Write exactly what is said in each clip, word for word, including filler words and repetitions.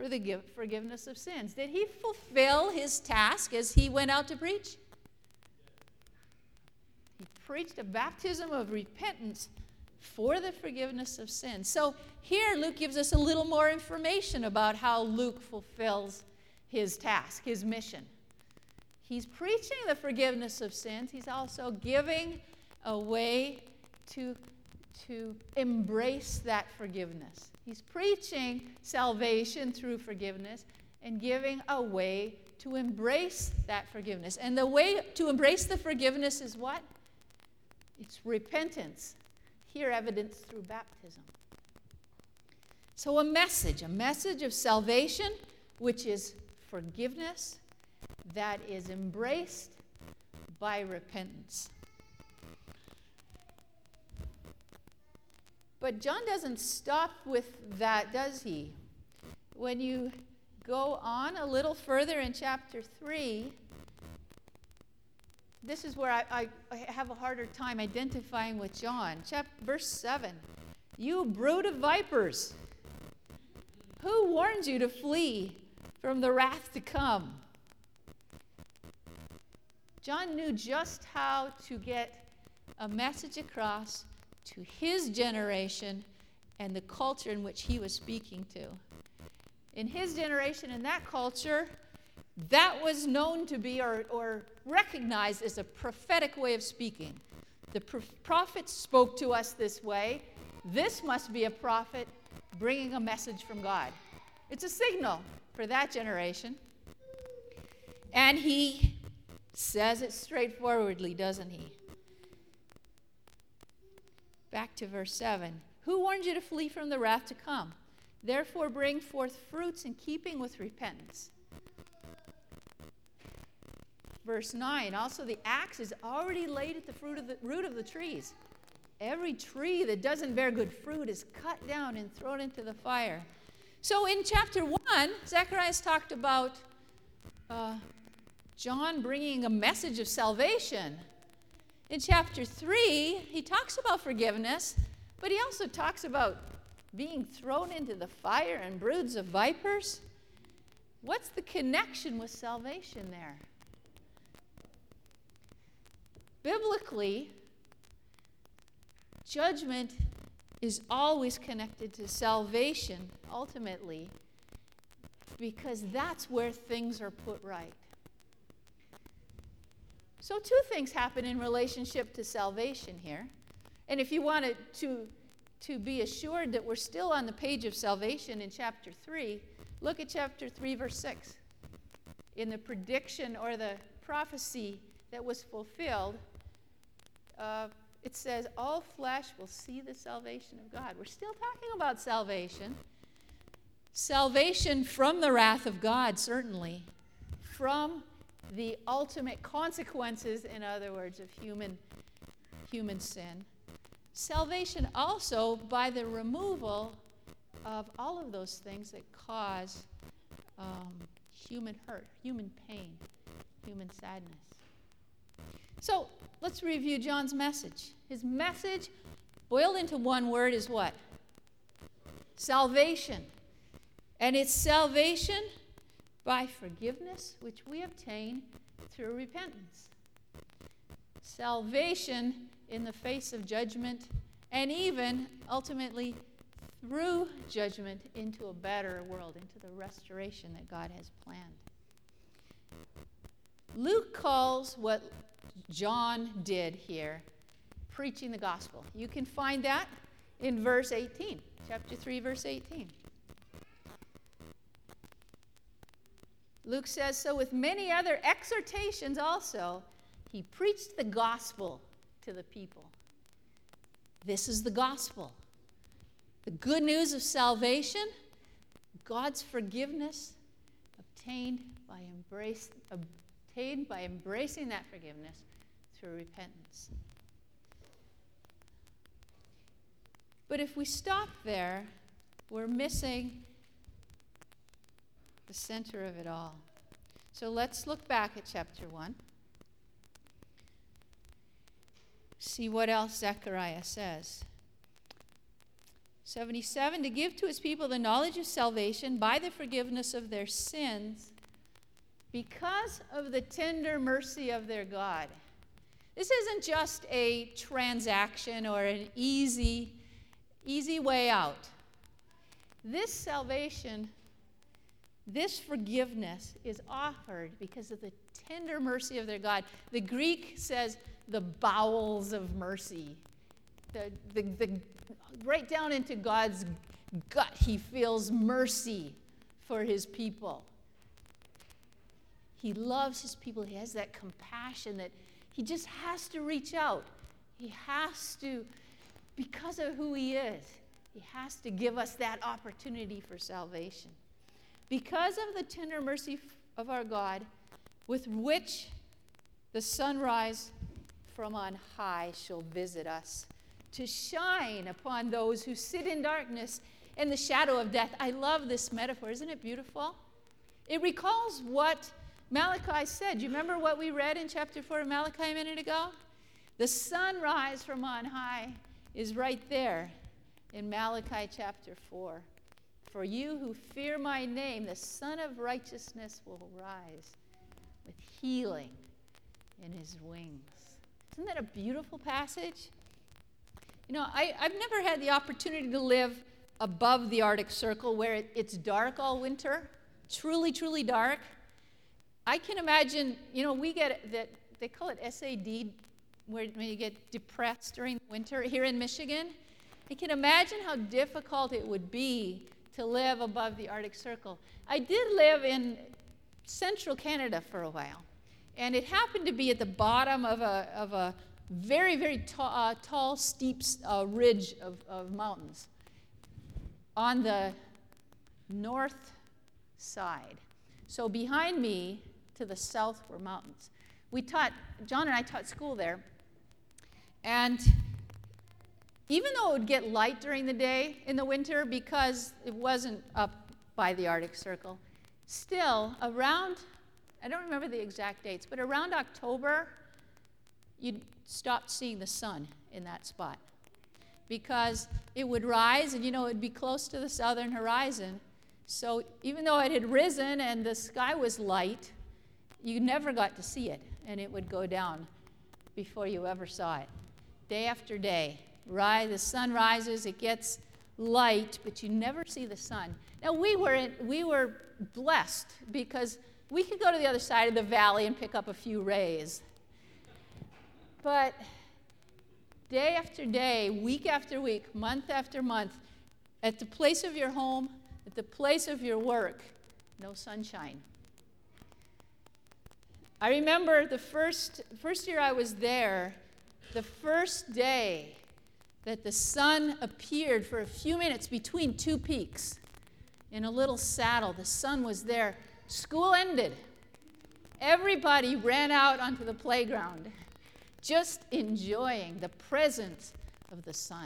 for the give, forgiveness of sins. Did he fulfill his task as he went out to preach? He preached a baptism of repentance for the forgiveness of sins. So here Luke gives us a little more information about how Luke fulfills his task, his mission. He's preaching the forgiveness of sins. He's also giving a way to, to embrace that forgiveness. He's preaching salvation through forgiveness and giving a way to embrace that forgiveness. And the way to embrace the forgiveness is what? It's repentance. Here evidenced through baptism. So a message, a message of salvation, which is forgiveness, that is embraced by repentance. But John doesn't stop with that, does he? When you go on a little further in chapter three, this is where I, I, I have a harder time identifying with John. Chap- verse seven, you brood of vipers, who warned you to flee from the wrath to come? John knew just how to get a message across to his generation and the culture in which he was speaking to. In his generation, in that culture, that was known to be or, or recognized as a prophetic way of speaking. The pro- prophets spoke to us this way. This must be a prophet bringing a message from God. It's a signal for that generation. And he says it straightforwardly, doesn't he? Back to verse seven. Who warned you to flee from the wrath to come? Therefore bring forth fruits in keeping with repentance. Verse nine. Also the axe is already laid at the, fruit of the root of the trees. Every tree that doesn't bear good fruit is cut down and thrown into the fire. So in chapter one, Zacharias talked about uh, John bringing a message of salvation. In chapter three, he talks about forgiveness, but he also talks about being thrown into the fire and broods of vipers. What's the connection with salvation there? Biblically, judgment is always connected to salvation, ultimately, because that's where things are put right. So two things happen in relationship to salvation here. And if you wanted to, to be assured that we're still on the page of salvation in chapter three, look at chapter three, verse six. In the prediction or the prophecy that was fulfilled, uh, it says, all flesh will see the salvation of God. We're still talking about salvation. Salvation from the wrath of God, certainly. From the ultimate consequences, in other words, of human, human sin. Salvation also by the removal of all of those things that cause um, human hurt, human pain, human sadness. So let's review John's message. His message, boiled into one word, is what? Salvation. And it's salvation by forgiveness, which we obtain through repentance. Salvation in the face of judgment, and even, ultimately, through judgment into a better world, into the restoration that God has planned. Luke calls what John did here preaching the gospel. You can find that in verse eighteen, chapter three, verse eighteen. Luke says, so with many other exhortations also, he preached the gospel to the people. This is the gospel. The good news of salvation, God's forgiveness, obtained by embrace, obtained by embracing that forgiveness through repentance. But if we stop there, we're missing the center of it all. So let's look back at chapter one. See what else Zechariah says. seventy-seven, to give to his people the knowledge of salvation by the forgiveness of their sins because of the tender mercy of their God. This isn't just a transaction or an easy, easy way out. This salvation, this forgiveness is offered because of the tender mercy of their God. The Greek says the bowels of mercy. The, the, the, right down into God's gut, he feels mercy for his people. He loves his people. He has that compassion that he just has to reach out. He has to, because of who he is, he has to give us that opportunity for salvation. Because of the tender mercy of our God, with which the sunrise from on high shall visit us, to shine upon those who sit in darkness and the shadow of death. I love this metaphor. Isn't it beautiful? It recalls what Malachi said. Do you remember what we read in chapter four of Malachi a minute ago? The sunrise from on high is right there in Malachi chapter four. For you who fear my name, the Son of Righteousness will rise with healing in his wings. Isn't that a beautiful passage? You know, I, I've never had the opportunity to live above the Arctic Circle where it, it's dark all winter, truly, truly dark. I can imagine, you know, we get that, they call it S A D, where when you get depressed during winter here in Michigan. I can imagine how difficult it would be to live above the Arctic Circle. I did live in central Canada for a while, and it happened to be at the bottom of a, of a very, very ta- uh, tall, steep uh, ridge of, of mountains on the north side. So behind me, to the south, were mountains. We taught, John and I taught school there, and even though it would get light during the day in the winter because it wasn't up by the Arctic Circle, still around, I don't remember the exact dates, but around October, you'd stop seeing the sun in that spot because it would rise, and you know, it would be close to the southern horizon. So even though it had risen and the sky was light, you never got to see it, and it would go down before you ever saw it. Day after day, rise, the sun rises, it gets light, but you never see the sun. Now, we were, in, we were blessed because we could go to the other side of the valley and pick up a few rays. But day after day, week after week, month after month, at the place of your home, at the place of your work, no sunshine. I remember the first, first year I was there, the first day that the sun appeared for a few minutes between two peaks in a little saddle. The sun was there. School ended. Everybody ran out onto the playground, just enjoying the presence of the sun.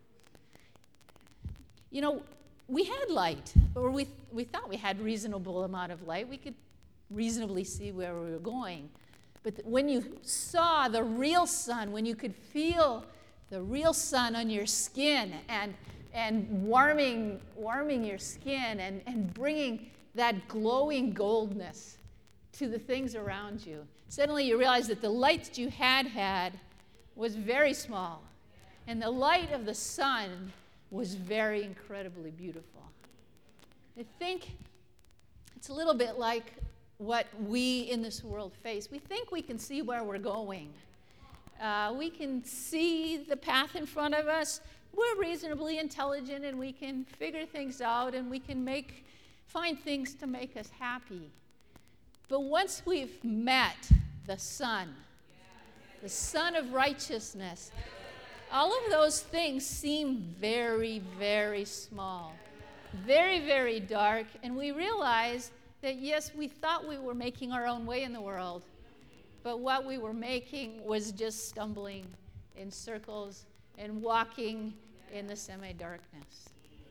You know, we had light, or we, we thought we had reasonable amount of light. We could reasonably see where we were going. But when you saw the real sun, when you could feel the real sun on your skin and, and warming, warming your skin and, and bringing that glowing goldness to the things around you, suddenly you realize that the light that you had had was very small, and the light of the sun was very incredibly beautiful. I think it's a little bit like what we in this world face. We think we can see where we're going. Uh, we can see the path in front of us. We're reasonably intelligent, and we can figure things out, and we can make, find things to make us happy. But once we've met the Son, the Son of Righteousness, all of those things seem very, very small, very, very dark, and we realize that, yes, we thought we were making our own way in the world, but what we were making was just stumbling in circles and walking in the semi-darkness.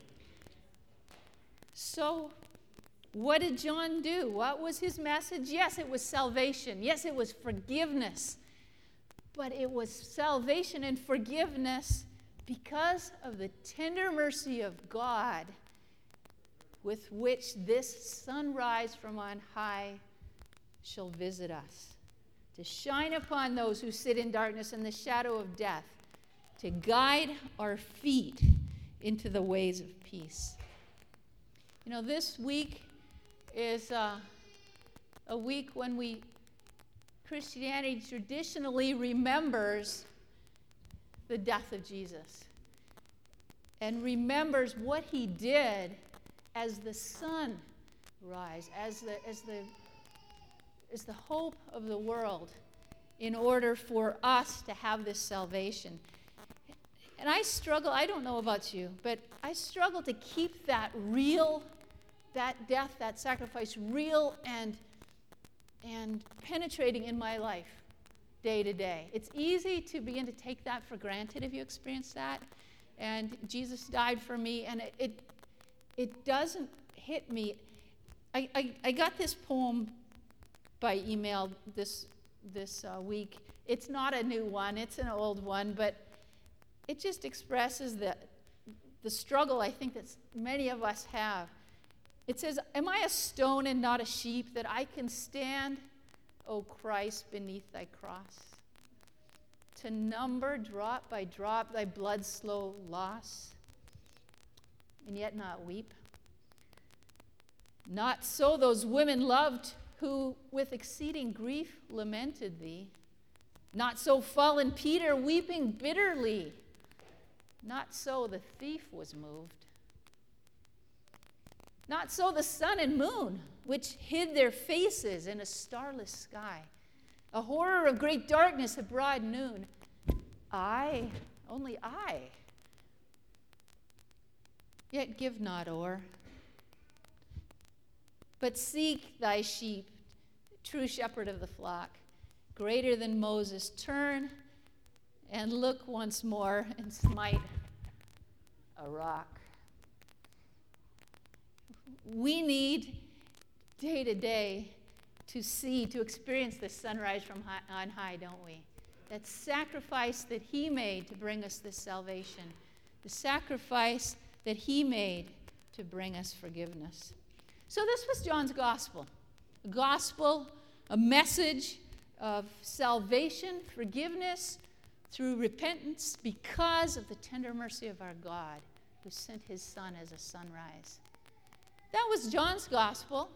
So what did John do? What was his message? Yes, it was salvation. Yes, it was forgiveness. But it was salvation and forgiveness because of the tender mercy of God with which this sunrise from on high shall visit us, to shine upon those who sit in darkness and the shadow of death, to guide our feet into the ways of peace. You know, this week is uh, a week when we, Christianity traditionally remembers the death of Jesus and remembers what he did as the sun rise, as the, as the, as the hope of the world in order for us to have this salvation. And I struggle, I don't know about you, but I struggle to keep that real, that death, that sacrifice real and, and penetrating in my life day to day. It's easy to begin to take that for granted if you experience that. And Jesus died for me, and it it, it doesn't hit me. I, I, I got this poem by email this, this uh, week. It's not a new one, it's an old one, but it just expresses the, the struggle I think that many of us have. It says, "Am I a stone and not a sheep, that I can stand, O Christ, beneath thy cross? To number drop by drop thy blood's slow loss, and yet not weep? Not so those women loved who with exceeding grief lamented thee. Not so fallen Peter weeping bitterly. Not so the thief was moved. Not so the sun and moon, which hid their faces in a starless sky. A horror of great darkness at broad noon. I, only I, yet give not o'er. But seek thy sheep, true shepherd of the flock, greater than Moses, turn and look once more and smite a rock." We need day to day to see, to experience the sunrise from high, on high, don't we? That sacrifice that he made to bring us this salvation. The sacrifice that he made to bring us forgiveness. So this was John's gospel. A gospel, a message of salvation, forgiveness through repentance because of the tender mercy of our God who sent his Son as a sunrise. That was John's gospel.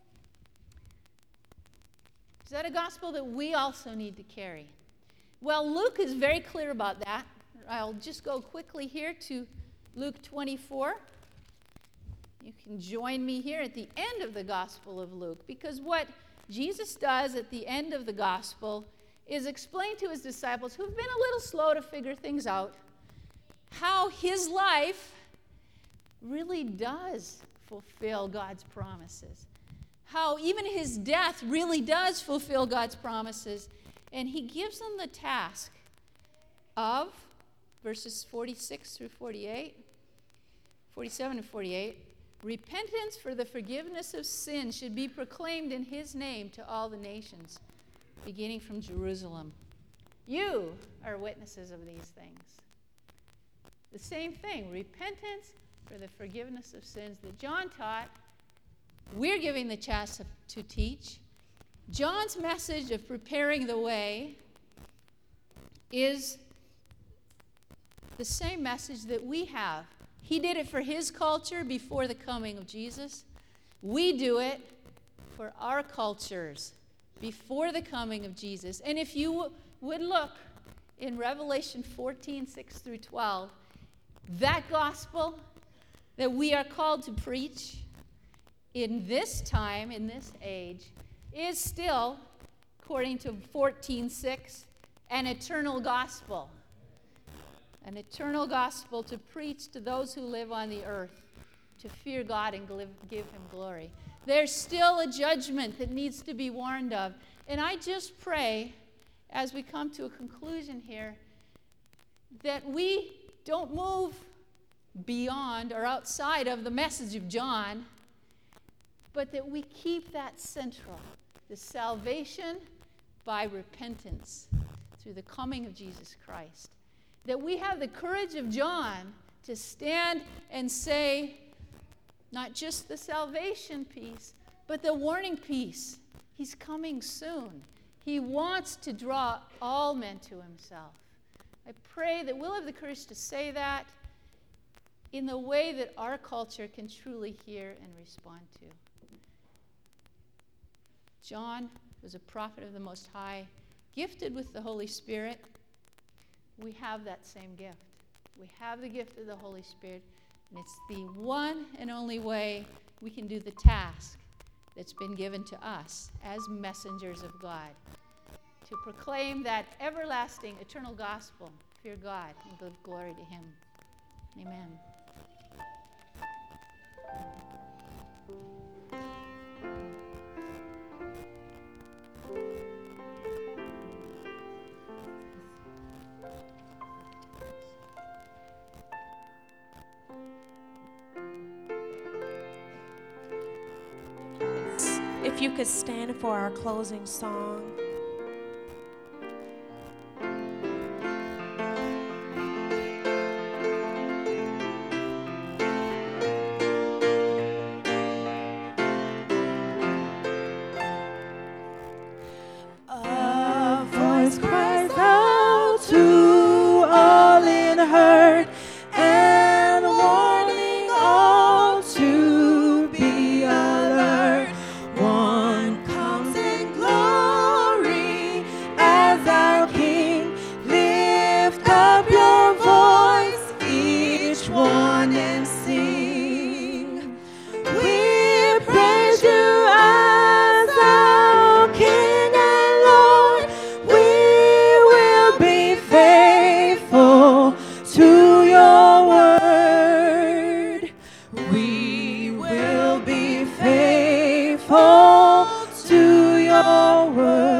Is that a gospel that we also need to carry? Well, Luke is very clear about that. I'll just go quickly here to Luke twenty-four. You can join me here at the end of the Gospel of Luke, because what Jesus does at the end of the Gospel is explain to his disciples, who've been a little slow to figure things out, how his life really does fulfill God's promises. How even his death really does fulfill God's promises. And he gives them the task of verses forty-six through forty-eight, forty-seven and forty-eight. Repentance for the forgiveness of sin should be proclaimed in his name to all the nations, beginning from Jerusalem. You are witnesses of these things. The same thing, repentance for the forgiveness of sins that John taught, we're giving the chance to, to teach. John's message of preparing the way is the same message that we have. He did it for his culture before the coming of Jesus. We do it for our cultures before the coming of Jesus. And if you w- would look in Revelation fourteen, six through twelve, that gospel that we are called to preach in this time, in this age, is still, according to fourteen six, an eternal gospel. An eternal gospel to preach to those who live on the earth, to fear God and give him glory. There's still a judgment that needs to be warned of. And I just pray, as we come to a conclusion here, that we don't move beyond or outside of the message of John, but that we keep that central, the salvation by repentance through the coming of Jesus Christ. that we have the courage of John to stand and say, not just the salvation piece, but the warning piece. He's coming soon. He wants to draw all men to himself. I pray that we'll have the courage to say that in the way that our culture can truly hear and respond to. John was a prophet of the Most High, gifted with the Holy Spirit. We have that same gift. We have the gift of the Holy Spirit, and it's the one and only way we can do the task that's been given to us as messengers of God, to proclaim that everlasting, eternal gospel, fear God, and give glory to him. Amen. If you could stand for our closing song. A voice cries out to all in hurt and warning all to be alert. One comes in glory as our King. Lift up your voice, each one, and sing. We praise you as our King and Lord. We will be faithful to your word. We will be faithful to your word.